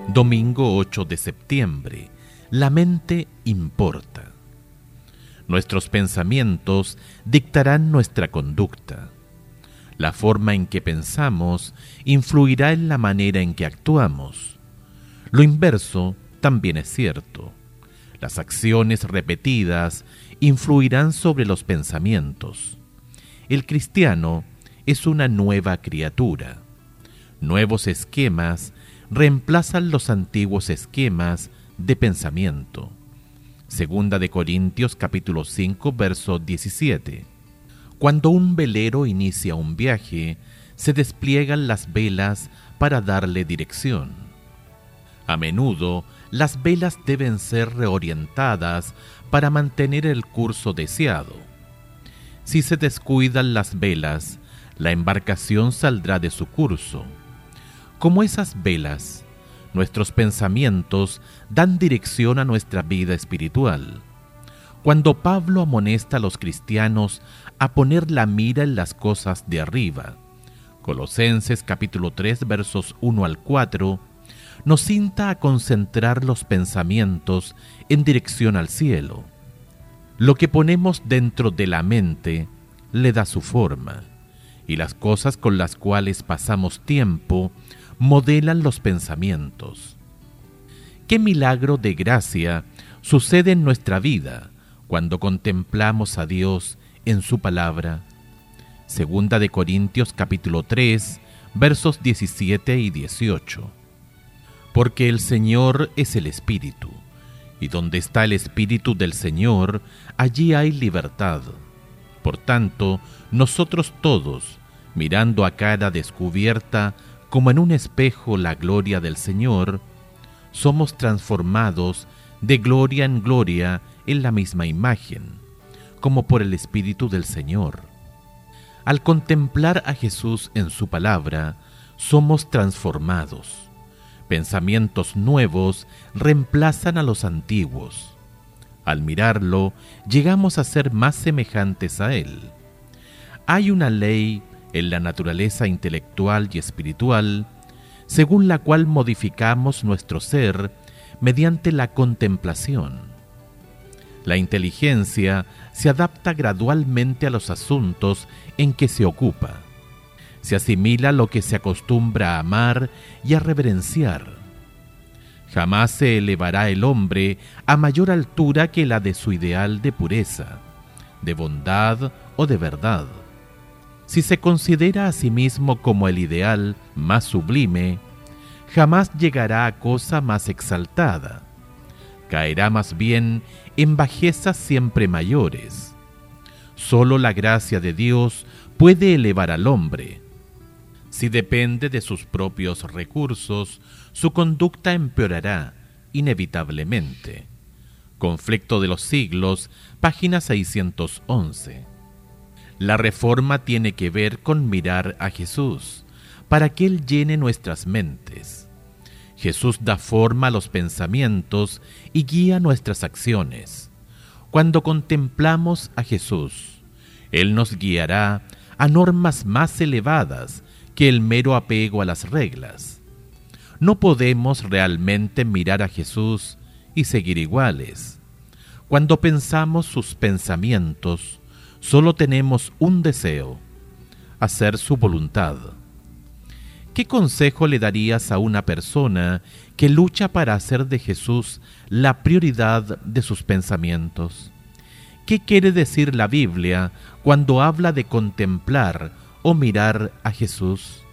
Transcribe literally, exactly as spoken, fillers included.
Domingo ocho de septiembre. La mente importa. Nuestros pensamientos dictarán nuestra conducta. La forma en que pensamos influirá en la manera en que actuamos. Lo inverso también es cierto. Las acciones repetidas influirán sobre los pensamientos. El cristiano es una nueva criatura. Nuevos esquemas reemplazan los antiguos esquemas de pensamiento. Segunda de Corintios capítulo cinco, verso diecisiete. Cuando un velero inicia un viaje, se despliegan las velas para darle dirección. A menudo, las velas deben ser reorientadas para mantener el curso deseado. Si se descuidan las velas, la embarcación saldrá de su curso. Como esas velas, nuestros pensamientos dan dirección a nuestra vida espiritual. Cuando Pablo amonesta a los cristianos a poner la mira en las cosas de arriba, Colosenses capítulo tres, versos uno al cuatro, nos insta a concentrar los pensamientos en dirección al cielo. Lo que ponemos dentro de la mente le da su forma, y las cosas con las cuales pasamos tiempo modelan los pensamientos. ¿Qué milagro de gracia sucede en nuestra vida cuando contemplamos a Dios en su palabra? Segunda de Corintios capítulo tres, versos diecisiete y dieciocho. Porque el Señor es el Espíritu, y donde está el Espíritu del Señor, allí hay libertad. Por tanto, nosotros todos, mirando a cara descubierta, como en un espejo la gloria del Señor, somos transformados de gloria en gloria en la misma imagen, como por el Espíritu del Señor. Al contemplar a Jesús en su palabra, somos transformados. Pensamientos nuevos reemplazan a los antiguos. Al mirarlo, llegamos a ser más semejantes a Él. Hay una ley en la naturaleza intelectual y espiritual, según la cual modificamos nuestro ser mediante la contemplación. La inteligencia se adapta gradualmente a los asuntos en que se ocupa. Se asimila lo que se acostumbra a amar y a reverenciar. Jamás se elevará el hombre a mayor altura que la de su ideal de pureza, de bondad o de verdad. Si se considera a sí mismo como el ideal más sublime, jamás llegará a cosa más exaltada. Caerá más bien en bajezas siempre mayores. Solo la gracia de Dios puede elevar al hombre. Si depende de sus propios recursos, su conducta empeorará inevitablemente. Conflicto de los siglos, página seiscientos once. La reforma tiene que ver con mirar a Jesús, para que Él llene nuestras mentes. Jesús da forma a los pensamientos y guía nuestras acciones. Cuando contemplamos a Jesús, Él nos guiará a normas más elevadas que el mero apego a las reglas. No podemos realmente mirar a Jesús y seguir iguales. Cuando pensamos sus pensamientos, solo tenemos un deseo: hacer su voluntad. ¿Qué consejo le darías a una persona que lucha para hacer de Jesús la prioridad de sus pensamientos? ¿Qué quiere decir la Biblia cuando habla de contemplar o mirar a Jesús?